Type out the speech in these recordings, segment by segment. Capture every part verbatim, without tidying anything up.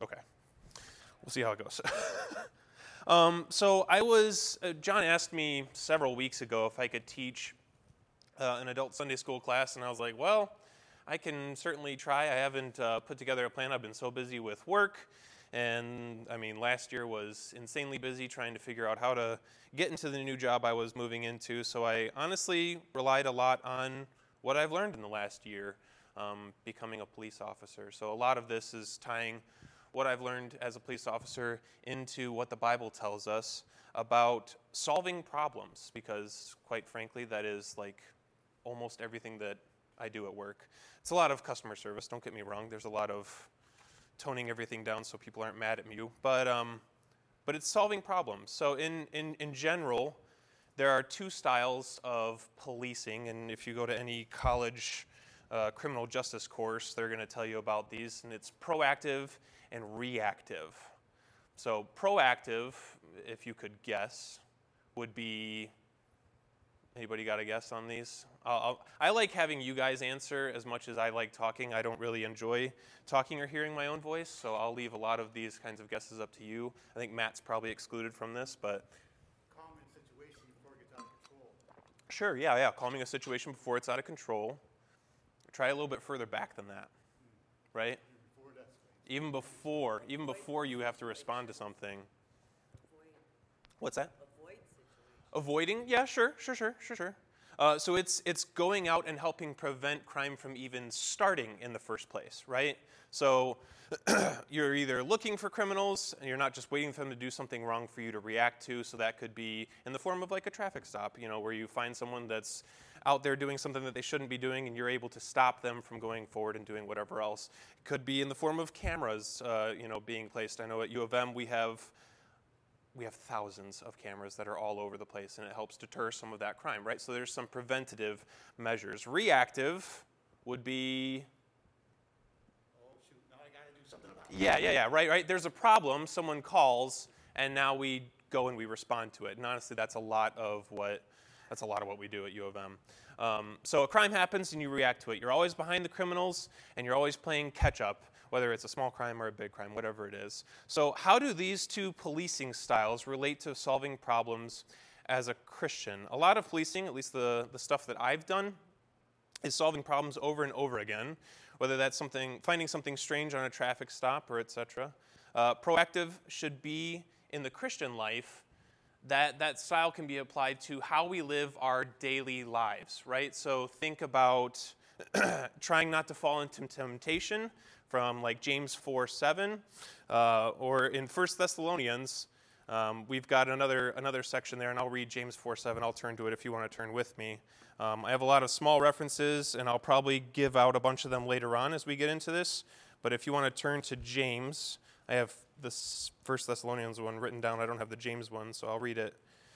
Okay. We'll see how it goes. um, so I was, uh, John asked me several weeks ago if I could teach uh, an adult Sunday school class, and I was like, well, I can certainly try. I haven't uh, put together a plan. I've been so busy with work, and I mean, last year was insanely busy trying to figure out how to get into the new job I was moving into, so I honestly relied a lot on what I've learned in the last year, um, becoming a police officer. So a lot of this is tying what I've learned as a police officer into what the Bible tells us about solving problems, because quite frankly, that is like almost everything that I do at work. It's a lot of customer service, don't get me wrong. There's a lot of toning everything down so people aren't mad at me, but um, but it's solving problems. So in, in, in general, there are two styles of policing, and if you go to any college uh, criminal justice course, they're going to tell you about these, and it's proactive and reactive. So proactive, if you could guess, would be, anybody got a guess on these? I'll, I'll, I like having you guys answer as much as I like talking. I don't really enjoy talking or hearing my own voice, so I'll leave a lot of these kinds of guesses up to you. I think Matt's probably excluded from this, but... Calming a situation before it gets out of control. Sure, yeah, yeah, calming a situation before it's out of control. Try a little bit further back than that, right? Even before, even before you have to respond to something. What's that? Avoid situations. Avoiding? Yeah, sure, sure, sure, sure, sure. Uh, so it's it's going out and helping prevent crime from even starting in the first place, right? So you're either looking for criminals, and you're not just waiting for them to do something wrong for you to react to. So that could be in the form of like a traffic stop, you know, where you find someone that's out there doing something that they shouldn't be doing, and you're able to stop them from going forward and doing whatever else. It could be in the form of cameras, uh, you know, being placed. I know at U of M we have we have thousands of cameras that are all over the place, and it helps deter some of that crime, right? So there's some preventative measures. Reactive would be, Oh, shoot, now I got to do something about it. yeah, yeah, yeah, right, right. There's a problem, someone calls, and now we go and we respond to it. And honestly, that's a lot of what that's a lot of what we do at U of M. Um, so a crime happens and you react to it. You're always behind the criminals, and you're always playing catch up, whether it's a small crime or a big crime, whatever it is. So how do these two policing styles relate to solving problems as a Christian? A lot of policing, at least the, the stuff that I've done, is solving problems over and over again, whether that's something, finding something strange on a traffic stop or et cetera. Uh, proactive should be in the Christian life. That, that style can be applied to how we live our daily lives, right? So think about trying not to fall into temptation from like James four seven, uh, or in First Thessalonians, um, we've got another another section there, and I'll read James four seven. I'll turn to it if you want to turn with me. Um, I have a lot of small references, and I'll probably give out a bunch of them later on as we get into this. But if you want to turn to James, I have this First Thessalonians one written down. I don't have the James one, so I'll read it.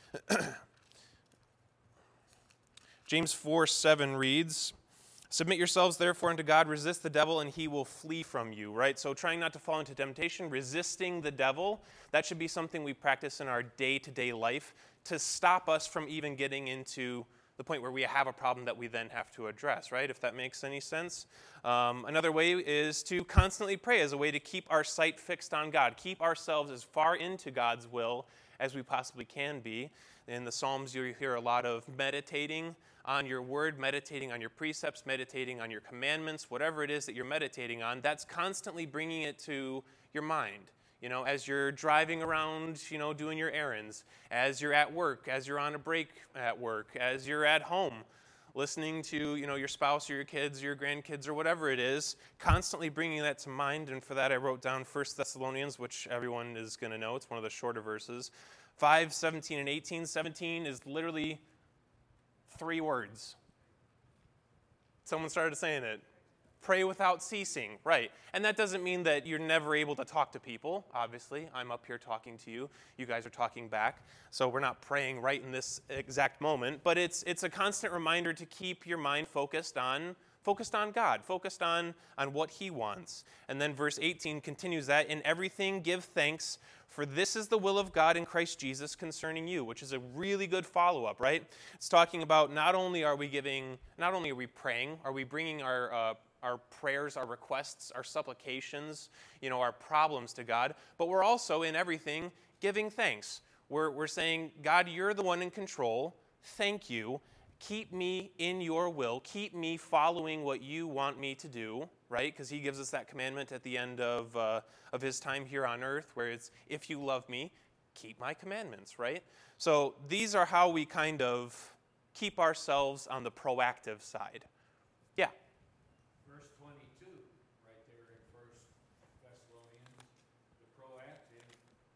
James four seven reads, "Submit yourselves therefore unto God, resist the devil, and he will flee from you," right? So trying not to fall into temptation, resisting the devil, that should be something we practice in our day-to-day life to stop us from even getting into the point where we have a problem that we then have to address, right? If that makes any sense. Um, another way is to constantly pray as a way to keep our sight fixed on God, keep ourselves as far into God's will as we possibly can be. In the Psalms, you hear a lot of meditating on your word, meditating on your precepts, meditating on your commandments, whatever it is that you're meditating on, that's constantly bringing it to your mind. You know, as you're driving around, you know, doing your errands, as you're at work, as you're on a break at work, as you're at home, listening to, you know, your spouse or your kids or your grandkids or whatever it is, constantly bringing that to mind. And for that, I wrote down First Thessalonians, which everyone is going to know. It's one of the shorter verses. five, seventeen, and eighteen. seventeen is literally three words. Someone started saying it. Pray without ceasing, right. And that doesn't mean that you're never able to talk to people, obviously. I'm up here talking to you. You guys are talking back. So we're not praying right in this exact moment. But it's it's a constant reminder to keep your mind focused on focused on God, focused on, on what he wants. And then verse eighteen continues that, "In everything give thanks, for this is the will of God in Christ Jesus concerning you," which is a really good follow-up, right? It's talking about not only are we giving, not only are we praying, are we bringing our uh, our prayers, our requests, our supplications, you know, our problems to God. But we're also, in everything, giving thanks. We're, we're saying, God, you're the one in control. Thank you. Keep me in your will. Keep me following what you want me to do, right? Because he gives us that commandment at the end of, uh, of his time here on earth, where it's, if you love me, keep my commandments, right? So these are how we kind of keep ourselves on the proactive side. Yeah? Verse twenty-two, right there in First Thessalonians, the proactive,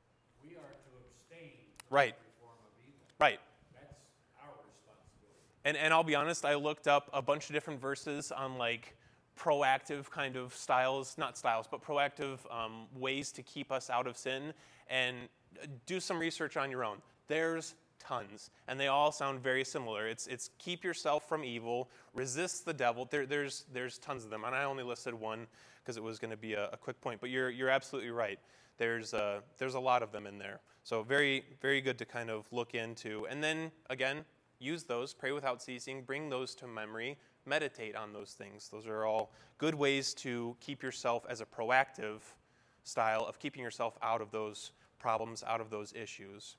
we are to abstain from Right. every form of evil. Right. That's our responsibility. And, and I'll be honest, I looked up a bunch of different verses on like proactive kind of styles, not styles, but proactive um, ways to keep us out of sin, and do some research on your own. There's tons, and they all sound very similar. It's it's keep yourself from evil, resist the devil. There, there's there's tons of them, and I only listed one because it was going to be a, a quick point. But you're you're absolutely right. There's uh, there's a lot of them in there. So very very good to kind of look into, and then again use those. Pray without ceasing. Bring those to memory. Meditate on those things. Those are all good ways to keep yourself as a proactive style of keeping yourself out of those problems, out of those issues.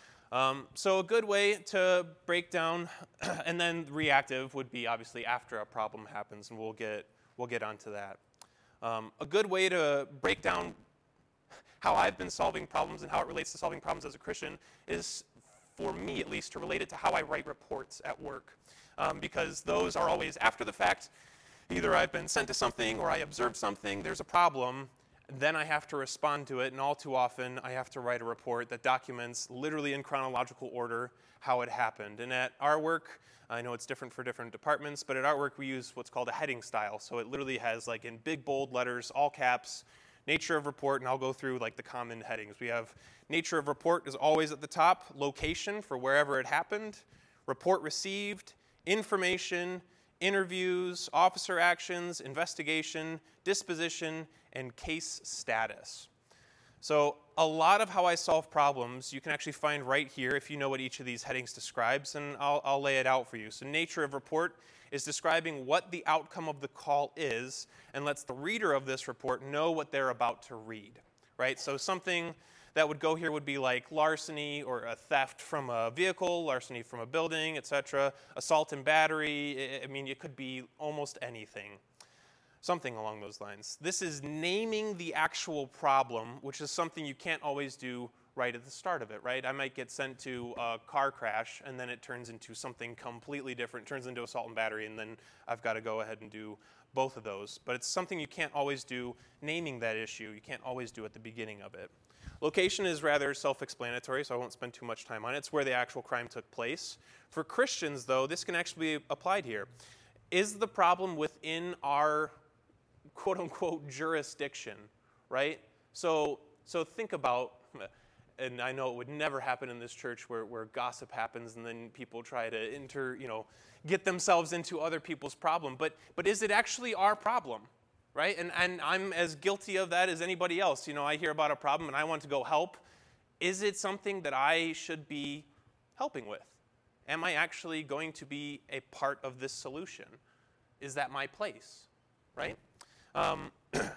Um, so a good way to break down, and then reactive would be obviously after a problem happens, and we'll get we'll get onto that. Um, a good way to break down how I've been solving problems and how it relates to solving problems as a Christian is, for me at least, to relate it to how I write reports at work, um, because those are always after the fact. Either I've been sent to something or I observed something, there's a problem, then I have to respond to it, and all too often I have to write a report that documents literally in chronological order how it happened. And at our work, I know it's different for different departments, but at our work we use what's called a heading style. So it literally has, like, in big bold letters, all caps, nature of report, and I'll go through like the common headings. We have nature of report is always at the top, location for wherever it happened, report received, information, interviews, officer actions, investigation, disposition, and case status. So a lot of how I solve problems you can actually find right here if you know what each of these headings describes, and I'll, I'll lay it out for you. So nature of report is describing what the outcome of the call is and lets the reader of this report know what they're about to read, right? So something that would go here would be like larceny or a theft from a vehicle, larceny from a building, et cetera, assault and battery. I mean, it could be almost anything. Something along those lines. This is naming the actual problem, which is something you can't always do right at the start of it, right? I might get sent to a car crash, and then it turns into something completely different, turns into assault and battery, and then I've got to go ahead and do both of those. But it's something you can't always do naming that issue. You can't always do at the beginning of it. Location is rather self-explanatory, so I won't spend too much time on it. It's where the actual crime took place. For Christians, though, this can actually be applied here. Is the problem within our quote-unquote jurisdiction, right? So so think about, and I know it would never happen in this church where, where gossip happens and then people try to enter, you know, get themselves into other people's problem, but but is it actually our problem, right? And and I'm as guilty of that as anybody else. You know, I hear about a problem and I want to go help. Is it something that I should be helping with? Am I actually going to be a part of this solution? Is that my place, right? Um,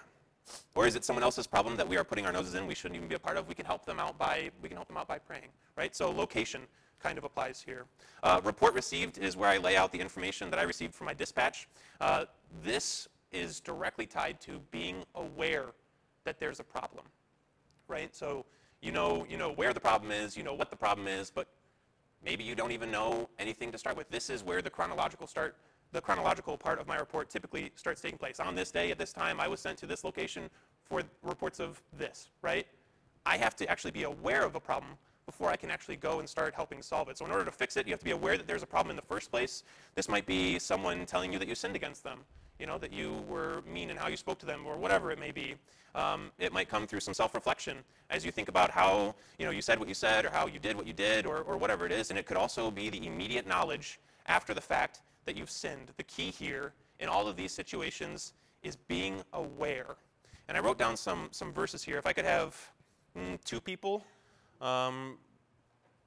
or is it someone else's problem that we are putting our noses in? We shouldn't even be a part of. We can help them out by we can help them out by praying, right? So location kind of applies here. Uh, report received is where I lay out the information that I received from my dispatch. Uh, this is directly tied to being aware that there's a problem, right? So you know you know where the problem is, you know what the problem is, but maybe you don't even know anything to start with. This is where the chronological start. The chronological part of my report typically starts taking place. On this day, at this time, I was sent to this location for reports of this, right? I have to actually be aware of a problem before I can actually go and start helping solve it. So in order to fix it, you have to be aware that there's a problem in the first place. This might be someone telling you that you sinned against them, you know, that you were mean in how you spoke to them, or whatever it may be. Um, it might come through some self-reflection as you think about how, you know, you said what you said, or how you did what you did, or, or whatever it is. And it could also be the immediate knowledge after the fact that you've sinned. The key here in all of these situations is being aware. And I wrote down some some verses here. If I could have mm, two people, um,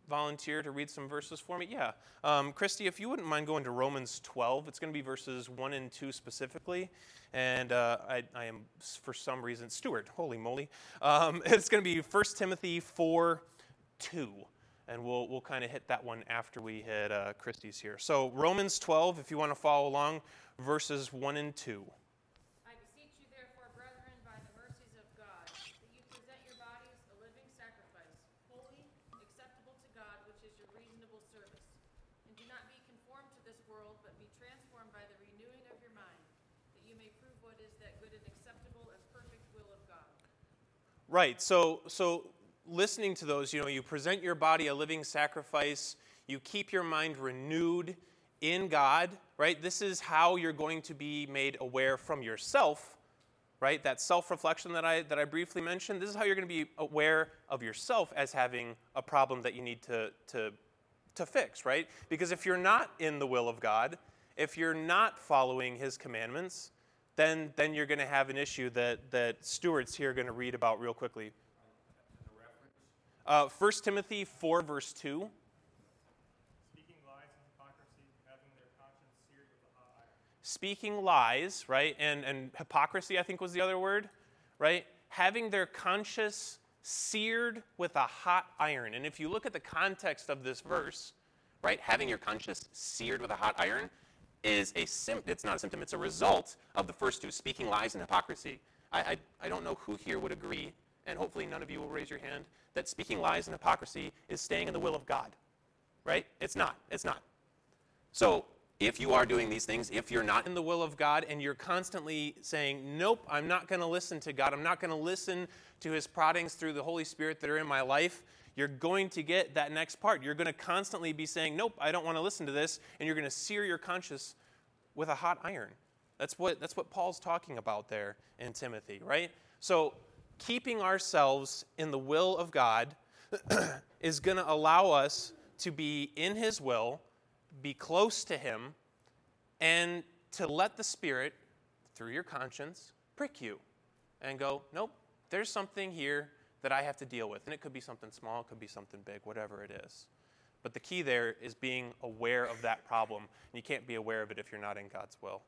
volunteer to read some verses for me? Yeah. Um, Christy, if you wouldn't mind going to Romans twelve, it's going to be verses one and two specifically. And uh, I, I am, for some reason, Stuart, holy moly. Um, it's going to be First Timothy four two. And we'll, we'll kind of hit that one after we hit uh, Christy's here. So Romans twelve, if you want to follow along, verses one and two. I beseech you, therefore, brethren, by the mercies of God, that you present your bodies a living sacrifice, holy, acceptable to God, which is your reasonable service. And do not be conformed to this world, but be transformed by the renewing of your mind, that you may prove what is that good and acceptable and perfect will of God. Right. So, so listening to those, you know, you present your body a living sacrifice, you keep your mind renewed in God, right? This is how you're going to be made aware from yourself, right? That self-reflection that I that I briefly mentioned. This is how you're going to be aware of yourself as having a problem that you need to to to fix, right? Because if you're not in the will of God, if you're not following His commandments, then then you're going to have an issue that that Stuart's here going to read about real quickly. Uh, First Timothy four, verse two. Speaking lies and hypocrisy, having their conscience seared with a hot iron. Speaking lies, right? And, and hypocrisy, I think, was the other word, right? Having their conscience seared with a hot iron. And if you look at the context of this verse, right, having your conscience seared with a hot iron is a symptom. It's not a symptom, it's a result of the first two, speaking lies and hypocrisy. I, I, I don't know who here would agree, and hopefully none of you will raise your hand, that speaking lies and hypocrisy is staying in the will of God, right? It's not. It's not. So if you are doing these things, if you're not in the will of God and you're constantly saying, nope, I'm not going to listen to God, I'm not going to listen to His proddings through the Holy Spirit that are in my life, you're going to get that next part. You're going to constantly be saying, nope, I don't want to listen to this, and you're going to sear your conscience with a hot iron. That's what, that's what Paul's talking about there in Timothy, right? So keeping ourselves in the will of God is going to allow us to be in His will, be close to Him, and to let the Spirit, through your conscience, prick you and go, nope, there's something here that I have to deal with. And it could be something small, it could be something big, whatever it is. But the key there is being aware of that problem. And you can't be aware of it if you're not in God's will.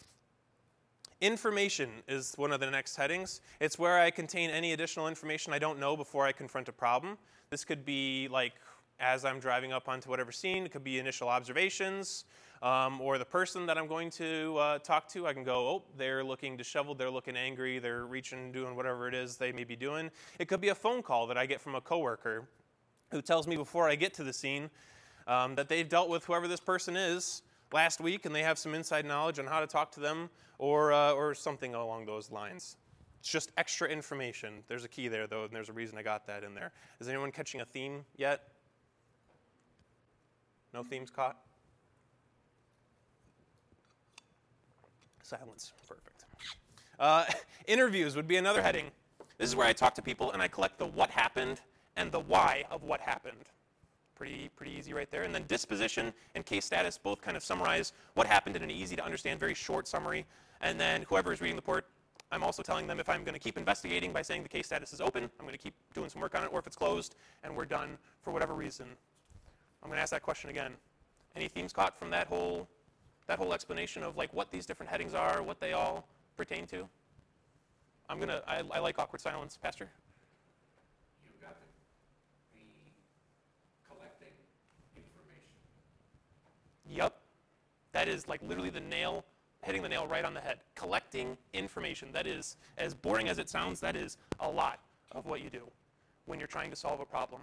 Information is one of the next headings. It's where I contain any additional information I don't know before I confront a problem. This could be like as I'm driving up onto whatever scene. It could be initial observations, um, or the person that I'm going to uh, talk to. I can go, oh, they're looking disheveled, they're looking angry, they're reaching, doing whatever it is they may be doing. It could be a phone call that I get from a coworker who tells me before I get to the scene um, that they've dealt with whoever this person is last week, and they have some inside knowledge on how to talk to them, or uh, or something along those lines. It's just extra information. There's a key there, though, and there's a reason I got that in there. Is anyone catching a theme yet? No themes caught? Silence. Perfect. Uh, interviews would be another heading. This is where I talk to people, and I collect the what happened and the why of what happened. Pretty, pretty easy right there. And then disposition and case status both kind of summarize what happened in an easy to understand, very short summary. And then whoever is reading the report, I'm also telling them if I'm going to keep investigating by saying the case status is open, I'm going to keep doing some work on it, or if it's closed and we're done for whatever reason. I'm going to ask that question again. Any themes caught from that whole, that whole explanation of like what these different headings are, what they all pertain to? I'm going to, I, I like awkward silence. Pastor? You've got the, the collecting information. Yep. That is like literally the nail, hitting the nail right on the head. Collecting information. That is, as boring as it sounds, that is a lot of what you do when you're trying to solve a problem.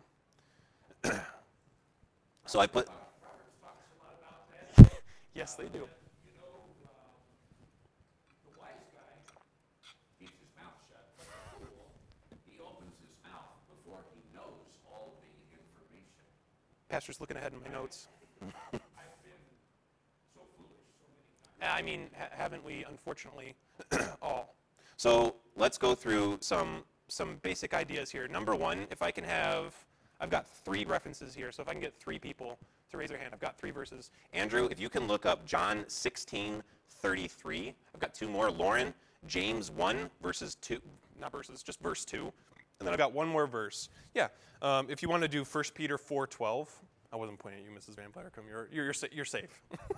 So I put... Proverbs talks a lot about that. Yes, they do. You know, uh, the wise guy keeps his mouth shut, but the fool, he opens his mouth before he knows all the information. Pastor's looking ahead in my notes. I've been so foolish so many times. I mean, ha- haven't we, unfortunately, all? So let's go through some some basic ideas here. Number one, if I can have, I've got three references here, so if I can get three people to raise their hand, I've got three verses. Andrew, if you can look up John sixteen thirty-three. I've got two more. Lauren, James one, verses two, not verses, just verse two. And then I've got one more verse. Yeah, um, if you want to do First Peter four twelve. I wasn't pointing at you, Missus Van Blaricum. You're, you're, you're, you're safe.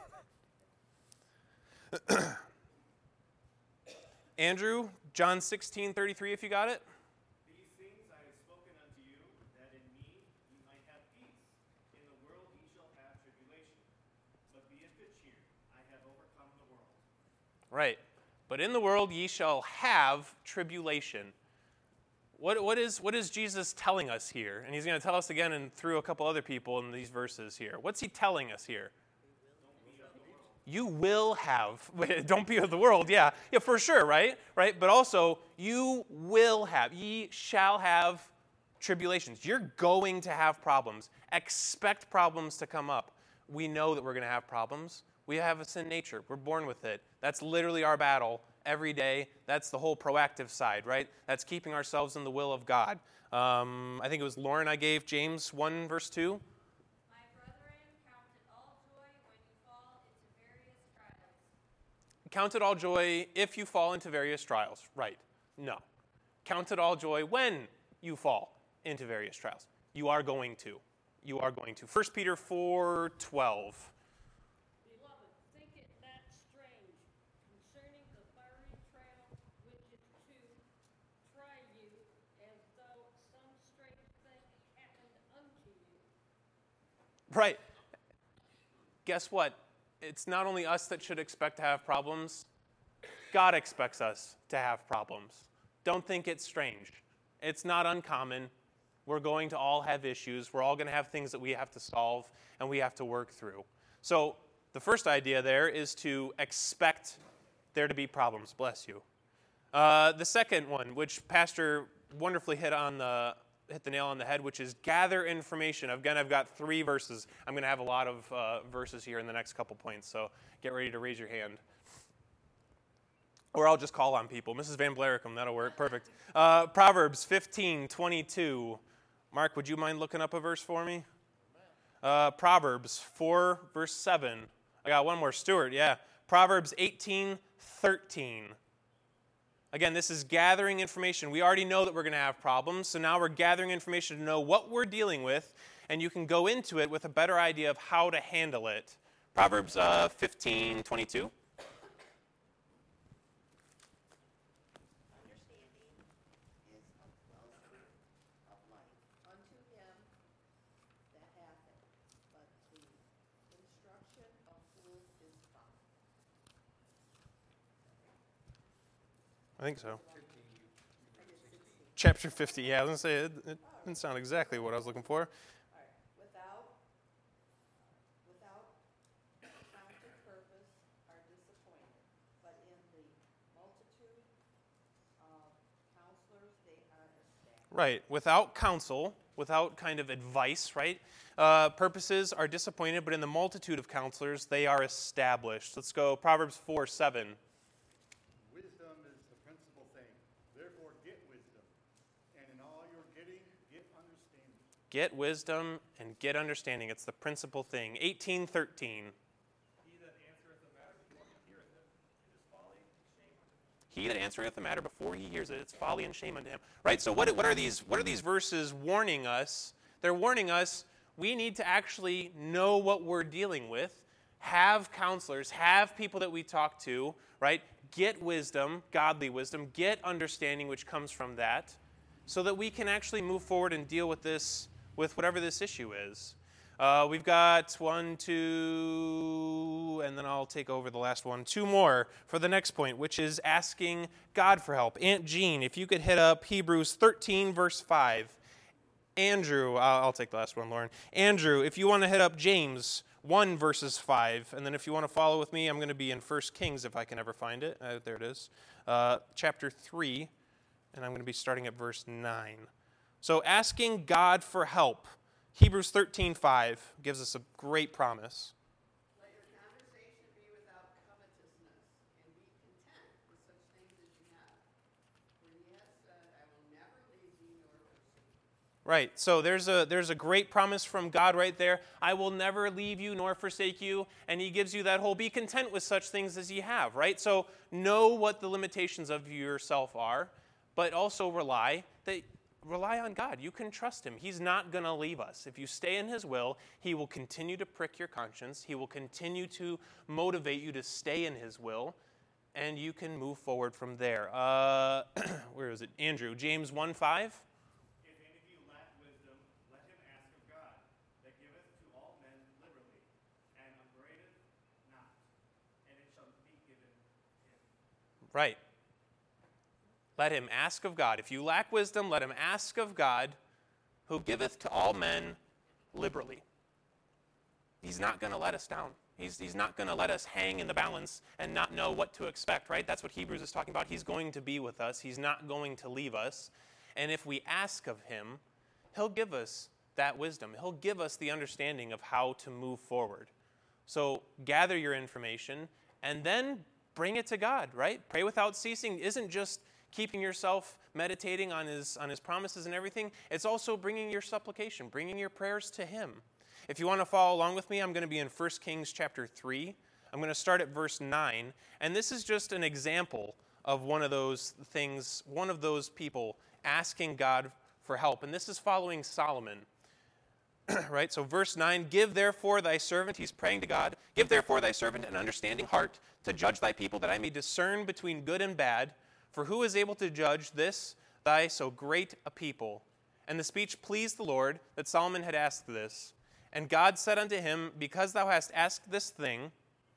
Andrew, John sixteen thirty-three, if you got it. These things I have spoken unto you, that in me you might have peace. In the world ye shall have tribulation. But be of good cheer. I have overcome the world. Right. But in the world ye shall have tribulation. What, what, is, what is Jesus telling us here? And he's going to tell us again and through a couple other people in these verses here. What's he telling us here? You will have, don't be of the world, yeah, yeah, for sure, right? Right, but also, you will have, ye shall have tribulations. You're going to have problems. Expect problems to come up. We know that we're going to have problems. We have a sin nature. We're born with it. That's literally our battle every day. That's the whole proactive side, right? That's keeping ourselves in the will of God. Um, I think it was Lauren I gave James one, verse two. My brethren, count it all joy when you fall into various trials. Count it all joy if you fall into various trials. Right. No. Count it all joy when you fall into various trials. You are going to. You are going to. First Peter four twelve. Beloved, think it not strange concerning the fiery trial which is to try you, as though some strange thing happened unto you. Right. Guess what? It's not only us that should expect to have problems. God expects us to have problems. Don't think it's strange. It's not uncommon. We're going to all have issues. We're all going to have things that we have to solve and we have to work through. So the first idea there is to expect there to be problems. Bless you. Uh, the second one, which Pastor wonderfully hit on the hit the nail on the head, which is gather information. Again, I've got three verses. I'm going to have a lot of uh, verses here in the next couple points, so get ready to raise your hand. Or I'll just call on people. Missus Van Blaricum, that'll work. Perfect. Uh, Proverbs fifteen twenty-two. Mark, would you mind looking up a verse for me? Uh, Proverbs four, verse seven. I got one more. Stuart, yeah. Proverbs eighteen thirteen. Again, this is gathering information. We already know that we're going to have problems, so now we're gathering information to know what we're dealing with, and you can go into it with a better idea of how to handle it. Proverbs uh, fifteen twenty-two. Understanding is a wellspring of life unto him that hath it, but the instruction of fools is folly. I think so. Chapter fifty, yeah, I was going to say, it, it didn't sound exactly what I was looking for. All right, without, without counted purpose are disappointed, but in the multitude of counselors they are established. Right, without counsel, without kind of advice, right? Uh, purposes are disappointed, but in the multitude of counselors, they are established. Let's go, Proverbs four seven. Wisdom is the principal thing. Therefore, get wisdom. And in all your getting, get understanding. Get wisdom and get understanding. It's the principal thing. eighteen thirteen. He that answereth the matter before he heareth it, it is folly and shame unto him. He that answereth the matter before he hears it, it's folly and shame unto him. Right? So what, what are these what are these verses warning us? They're warning us we need to actually know what we're dealing with, have counselors, have people that we talk to, right? Get wisdom, godly wisdom, get understanding which comes from that, so that we can actually move forward and deal with this, with whatever this issue is. Uh, we've got one, two, and then I'll take over the last one. Two more for the next point, which is asking God for help. Aunt Jean, if you could hit up Hebrews thirteen, verse five. Andrew, I'll, I'll take the last one, Lauren. Andrew, if you want to hit up James one, verses five, and then if you want to follow with me, I'm going to be in First Kings if I can ever find it. Uh, there it is. Uh, chapter three, and I'm going to be starting at verse nine. So asking God for help. Hebrews thirteen five gives us a great promise. Let your conversation be without covetousness, and be content with such things as you have. For he has said, I will never leave you nor forsake you. Right, so there's a there's a great promise from God right there. I will never leave you nor forsake you. And he gives you that whole be content with such things as you have, right? So know what the limitations of yourself are, but also rely that rely on God. You can trust him. He's not going to leave us. If you stay in his will, he will continue to prick your conscience. He will continue to motivate you to stay in his will, and you can move forward from there. Uh, where is it? Andrew, James one five. If any of you lack wisdom, let him ask of God, that giveth to all men liberally, and upbraideth not, and it shall be given him. Right. Let him ask of God. If you lack wisdom, let him ask of God, who giveth to all men liberally. He's not going to let us down. He's, he's not going to let us hang in the balance and not know what to expect, right? That's what Hebrews is talking about. He's going to be with us. He's not going to leave us. And if we ask of him, he'll give us that wisdom. He'll give us the understanding of how to move forward. So gather your information and then bring it to God, right? Pray without ceasing isn't just keeping yourself meditating on his, on his promises and everything. It's also bringing your supplication, bringing your prayers to him. If you want to follow along with me, I'm going to be in First Kings chapter three. I'm going to start at verse nine. And this is just an example of one of those things, one of those people asking God for help. And this is following Solomon. Right? So verse nine, give therefore thy servant, he's praying to God, give therefore thy servant an understanding heart to judge thy people, that I may discern between good and bad. For who is able to judge this, thy so great a people? And the speech pleased the Lord, that Solomon had asked this. And God said unto him, because thou hast asked this thing,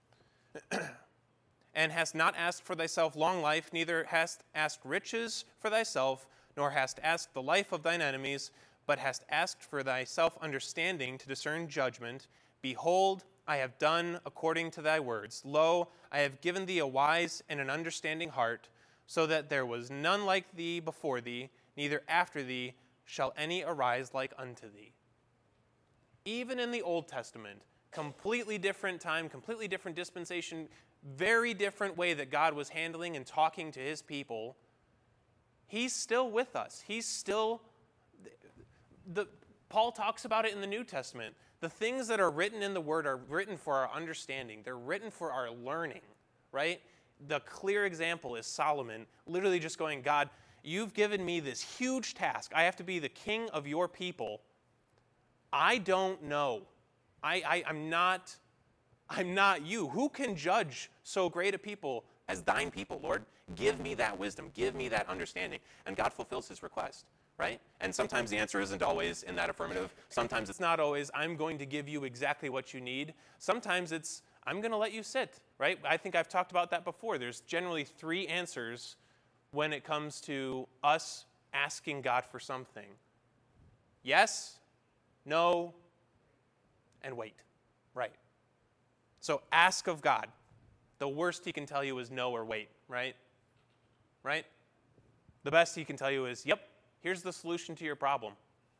and hast not asked for thyself long life, neither hast asked riches for thyself, nor hast asked the life of thine enemies, but hast asked for thyself understanding to discern judgment, behold, I have done according to thy words. Lo, I have given thee a wise and an understanding heart, so that there was none like thee before thee, neither after thee shall any arise like unto thee. Even in the Old Testament, completely different time, completely different dispensation, very different way that God was handling and talking to his people, he's still with us. He's still, the, Paul talks about it in the New Testament. The things that are written in the Word are written for our understanding. They're written for our learning, right? The clear example is Solomon literally just going, God, you've given me this huge task. I have to be the king of your people. I don't know. I, I, I'm not, I'm not you. Who can judge so great a people as thine people, Lord? Give me that wisdom. Give me that understanding. And God fulfills his request, right? And sometimes the answer isn't always in that affirmative. Sometimes it's not always, I'm going to give you exactly what you need. Sometimes it's, I'm going to let you sit, right? I think I've talked about that before. There's generally three answers when it comes to us asking God for something. Yes, no, and wait, right? So ask of God. The worst he can tell you is no or wait, right? Right? The best he can tell you is, yep, here's the solution to your problem.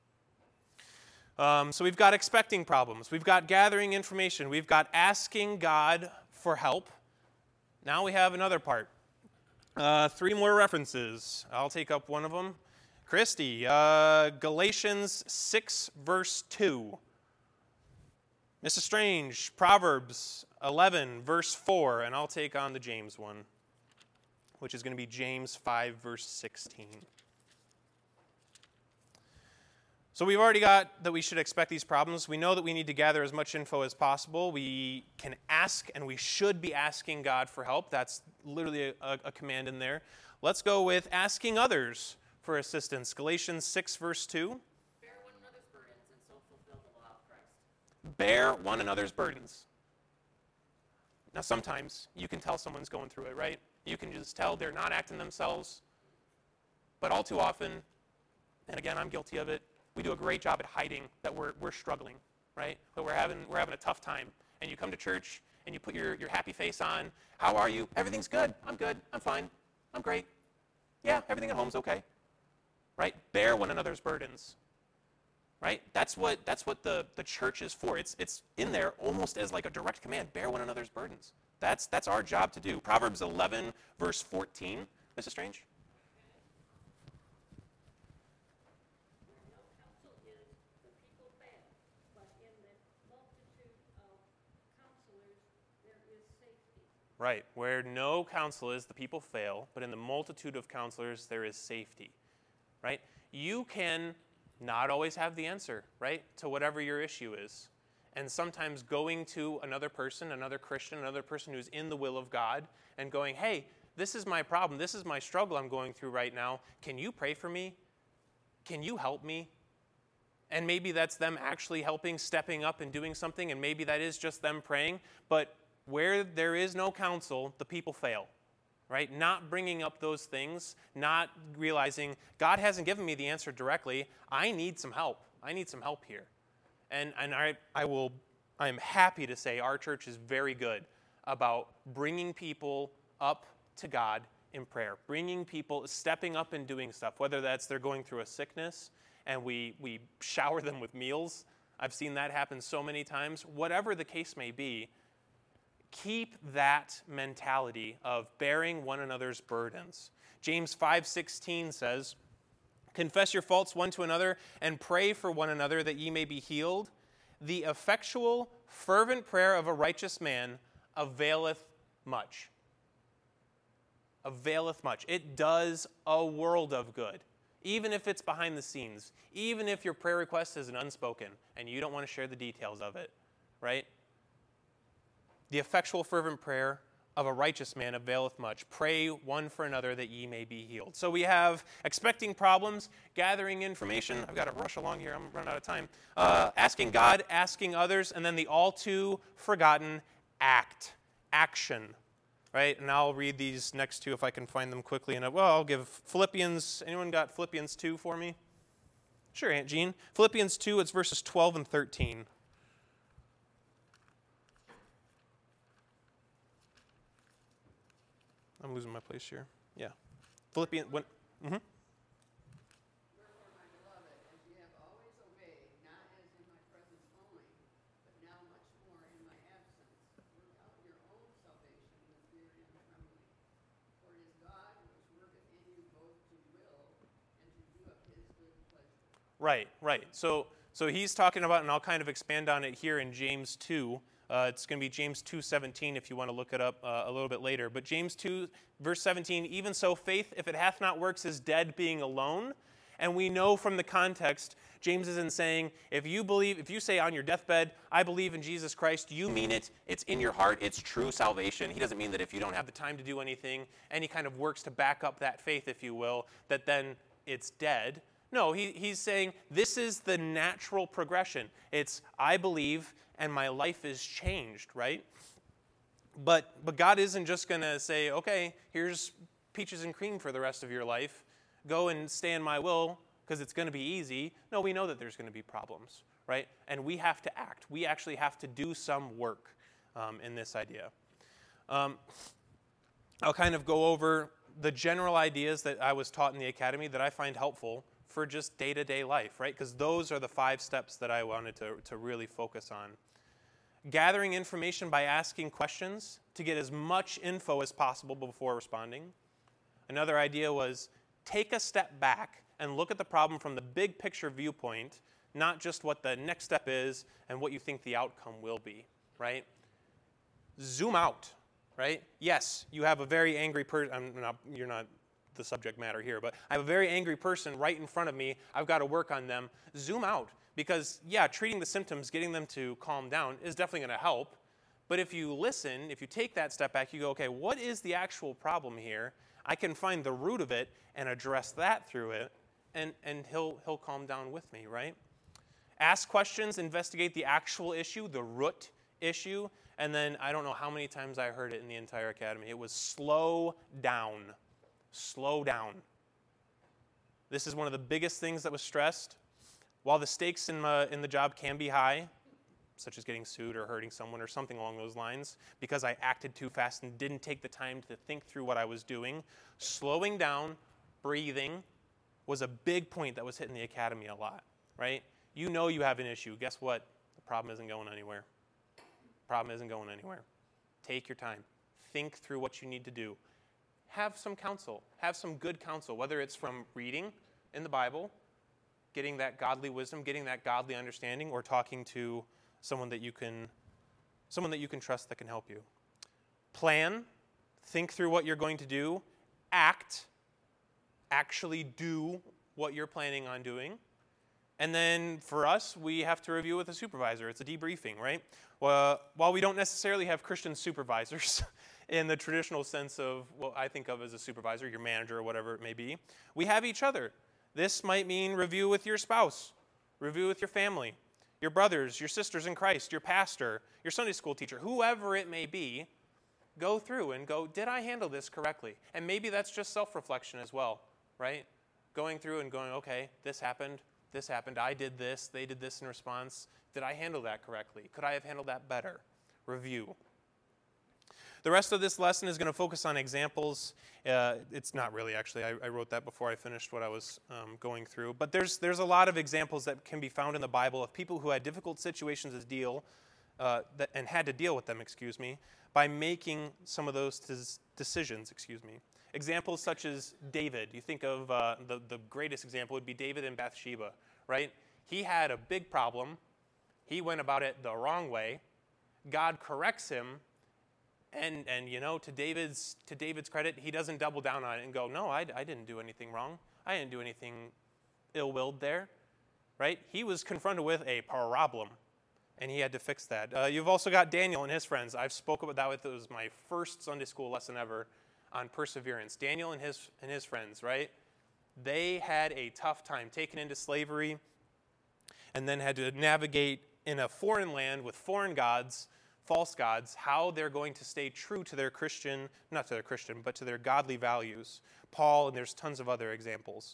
Um, so we've got expecting problems. We've got gathering information. We've got asking God for help. Now we have another part. Uh, three more references. I'll take up one of them. Christy, uh, Galatians six, verse two. Missus Strange, Proverbs eleven, verse four. And I'll take on the James one, which is going to be James five, verse sixteen. So we've already got that we should expect these problems. We know that we need to gather as much info as possible. We can ask, and we should be asking God for help. That's literally a, a command in there. Let's go with asking others for assistance. Galatians six, verse two. Bear one another's burdens and so fulfill the law of Christ. Bear one another's burdens. Now, sometimes you can tell someone's going through it, right? You can just tell they're not acting themselves. But all too often, and again, I'm guilty of it, we do a great job at hiding that we're we're struggling, right? But we're having we're having a tough time. And you come to church and you put your, your happy face on. How are you? Everything's good. I'm good. I'm fine. I'm great. Yeah, everything at home's okay. Right? Bear one another's burdens. Right? That's what that's what the, the church is for. It's it's in there almost as like a direct command. Bear one another's burdens. That's that's our job to do. Proverbs eleven, verse fourteen. Missus Strange? Right. Where no counsel is, the people fail, but in the multitude of counselors there is safety. right? You can not always have the answer, right, to whatever your issue is. And sometimes going to another person, another Christian, another person who's in the will of God, and going, hey, this is my problem. This is my struggle I'm going through right now. Can you pray for me? Can you help me? And maybe that's them actually helping, stepping up and doing something, and maybe that is just them praying. But where there is no counsel, the people fail, right? Not bringing up those things, not realizing God hasn't given me the answer directly. I need some help. I need some help here. And, and I, I will, I am happy to say our church is very good about bringing people up to God in prayer, bringing people, stepping up and doing stuff, whether that's they're going through a sickness and we, we shower them with meals. I've seen that happen so many times. Whatever the case may be, keep that mentality of bearing one another's burdens. James five sixteen says, confess your faults one to another and pray for one another that ye may be healed. The effectual, fervent prayer of a righteous man availeth much. Availeth much. It does a world of good. Even if it's behind the scenes. Even if your prayer request is an unspoken and you don't want to share the details of it. Right? The effectual, fervent prayer of a righteous man availeth much. Pray one for another that ye may be healed. So we have expecting problems, gathering information. I've got to rush along here. I'm running out of time. Uh, asking God, asking others, and then the all too forgotten act, action. Right? And I'll read these next two if I can find them quickly. And well, I'll give Philippians. Anyone got Philippians two for me? Sure, Aunt Jean. Philippians two, it's verses twelve and thirteen. I'm losing my place here. Yeah. Philippians, when, mm-hmm. Wherefore, my beloved, as ye have always obeyed, not as in my presence only, but now much more in my absence, work out your own salvation with fear and trembling. For it is God which worketh in you both to will and to do of his good pleasure. Right, right. So, so he's talking about, and I'll kind of expand on it here in James two. Uh, it's going to be James two seventeen if you want to look it up uh, a little bit later. But James two, verse seventeen, even so faith, if it hath not works, is dead being alone. And we know from the context, James isn't saying, if you believe, if you say on your deathbed, I believe in Jesus Christ, you mean it, it's in your heart, it's true salvation. He doesn't mean that if you don't have the time to do anything, any kind of works to back up that faith, if you will, that then it's dead. No, he, he's saying this is the natural progression. It's I believe and my life is changed, right? But but God isn't just going to say, okay, here's peaches and cream for the rest of your life. Go and stay in my will because it's going to be easy. No, we know that there's going to be problems, right? And we have to act. We actually have to do some work um, in this idea. Um, I'll kind of go over the general ideas that I was taught in the academy that I find helpful for just day-to-day life, right? Because those are the five steps that I wanted to, to really focus on. Gathering information by asking questions to get as much info as possible before responding. Another idea was take a step back and look at the problem from the big picture viewpoint, not just what the next step is and what you think the outcome will be, right? Zoom out, right? Yes, you have a very angry person. You're not the subject matter here, but I have a very angry person right in front of me. I've got to work on them. Zoom out. Because, yeah, treating the symptoms, getting them to calm down is definitely going to help. But if you listen, if you take that step back, you go, okay, what is the actual problem here? I can find the root of it and address that through it, and, and he'll, he'll calm down with me, right? Ask questions, investigate the actual issue, the root issue, and then I don't know how many times I heard it in the entire academy. It was slow down. Slow down. This is one of the biggest things that was stressed. While the stakes in, uh, in the job can be high, such as getting sued or hurting someone or something along those lines, because I acted too fast and didn't take the time to think through what I was doing, slowing down, breathing was a big point that was hitting the academy a lot, right? You know you have an issue. Guess what? The problem isn't going anywhere. The problem isn't going anywhere. Take your time. Think through what you need to do. Have some counsel. Have some good counsel, whether it's from reading in the Bible, getting that godly wisdom, getting that godly understanding, or talking to someone that you can, someone that you can trust that can help you. Plan, think through what you're going to do, act, actually do what you're planning on doing. And then for us, we have to review with a supervisor. It's a debriefing, right? Well, while we don't necessarily have Christian supervisors in the traditional sense of what I think of as a supervisor, your manager or whatever it may be, we have each other. This might mean review with your spouse, review with your family, your brothers, your sisters in Christ, your pastor, your Sunday school teacher, whoever it may be. Go through and go, did I handle this correctly? And maybe that's just self-reflection as well, right? Going through and going, okay, this happened. This happened, I did this, they did this in response. Did I handle that correctly? Could I have handled that better? Review. The rest of this lesson is going to focus on examples. Uh, it's not really, actually. I, I wrote that before I finished what I was um, going through. But there's, there's a lot of examples that can be found in the Bible of people who had difficult situations to deal, uh, that, and had to deal with them, excuse me, by making some of those des- decisions, excuse me. Examples such as David. You think of uh, the, the greatest example would be David and Bathsheba, right? He had a big problem. He went about it the wrong way. God corrects him. And, and you know, to David's, to David's credit, he doesn't double down on it and go, no, I, I didn't do anything wrong. I didn't do anything ill-willed there, right? He was confronted with a problem, and he had to fix that. Uh, you've also got Daniel and his friends. I've spoken about that with, it was my first Sunday school lesson ever on perseverance. Daniel and his and his friends, right? They had a tough time taken into slavery and then had to navigate in a foreign land with foreign gods, false gods, how they're going to stay true to their Christian, not to their Christian, but to their godly values. Paul, and there's tons of other examples.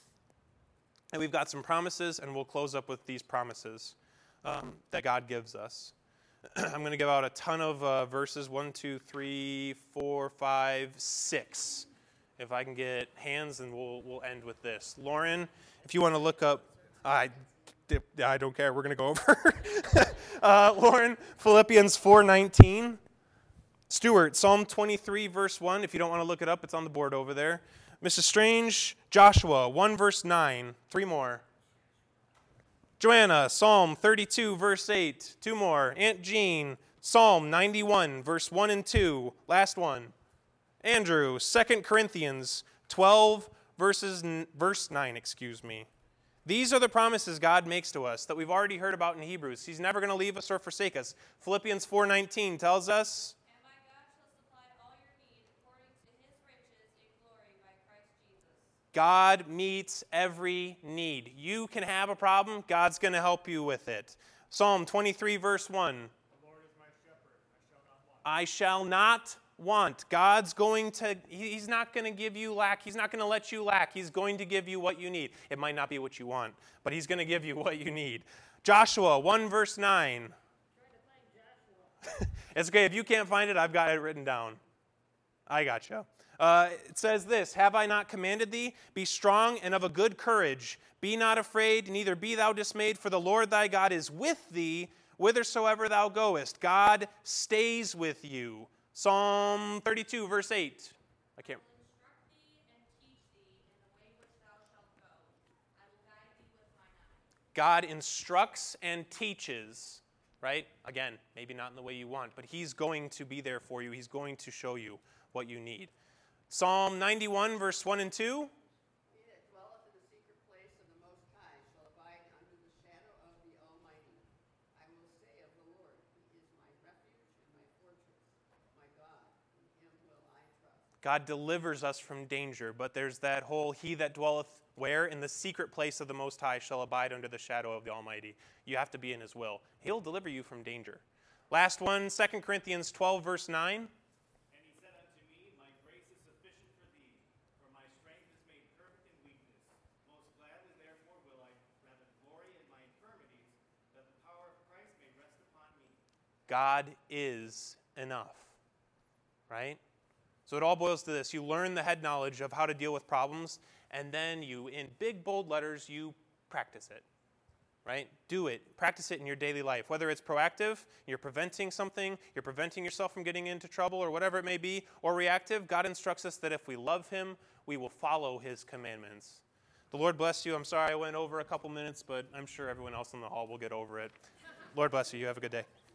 And we've got some promises, and we'll close up with these promises um, that God gives us. I'm going to give out a ton of uh, verses, one, two, three, four, five, six. If I can get hands, and we'll we'll end with this. Lauren, if you want to look up, I, I don't care. We're going to go over. uh, Lauren, Philippians four nineteen. Stuart, Psalm twenty-three, verse one. If you don't want to look it up, it's on the board over there. Missus Strange, Joshua one, verse nine. Three more. Joanna, Psalm thirty-two, verse eight. Two more. Aunt Jean, Psalm ninety-one, verse one and two. Last one. Andrew, Second Corinthians twelve, verses, verse nine, excuse me. These are the promises God makes to us that we've already heard about in Hebrews. He's never going to leave us or forsake us. Philippians four nineteen tells us, And my God shall supply all your need according to his riches in glory by Christ Jesus. God meets every need. You can have a problem, God's going to help you with it. Psalm twenty-three, verse one. The Lord is my shepherd, I shall not want. I shall not want. God's going to, he's not going to give you lack. He's not going to let you lack. He's going to give you what you need. It might not be what you want, but he's going to give you what you need. Joshua one, verse nine. It's okay. If you can't find it, I've got it written down. I got you. Uh, it says this, have I not commanded thee? Be strong and of a good courage. Be not afraid, neither be thou dismayed, for the Lord thy God is with thee whithersoever thou goest. God stays with you. Psalm thirty-two, verse eight. I can't. Instruct thee and teach thee in the way which thou shalt go. I will guide thee with mine eye. God instructs and teaches, right? Again, maybe not in the way you want, but he's going to be there for you. He's going to show you what you need. Psalm ninety-one, verse one and two. He that dwelleth in the secret place of the Most High shall abide under the shadow of the Almighty. I will say of the Lord, he is my refuge and my fortress, my God, in him will I trust. God delivers us from danger, but there's that whole, he that dwelleth where? In the secret place of the Most High shall abide under the shadow of the Almighty. You have to be in his will. He'll deliver you from danger. Last one, Second Corinthians twelve, verse nine. And he said unto me, my grace is sufficient for thee, for my strength is made perfect in weakness. Most gladly therefore will I rather glory in my infirmities, that the power of Christ may rest upon me. God is enough, right? So it all boils to this. You learn the head knowledge of how to deal with problems, and then you, in big, bold letters, you practice it, right? Do it. Practice it in your daily life. Whether it's proactive, you're preventing something, you're preventing yourself from getting into trouble or whatever it may be, or reactive, God instructs us that if we love him, we will follow his commandments. The Lord bless you. I'm sorry I went over a couple minutes, but I'm sure everyone else in the hall will get over it. Lord bless you. You have a good day.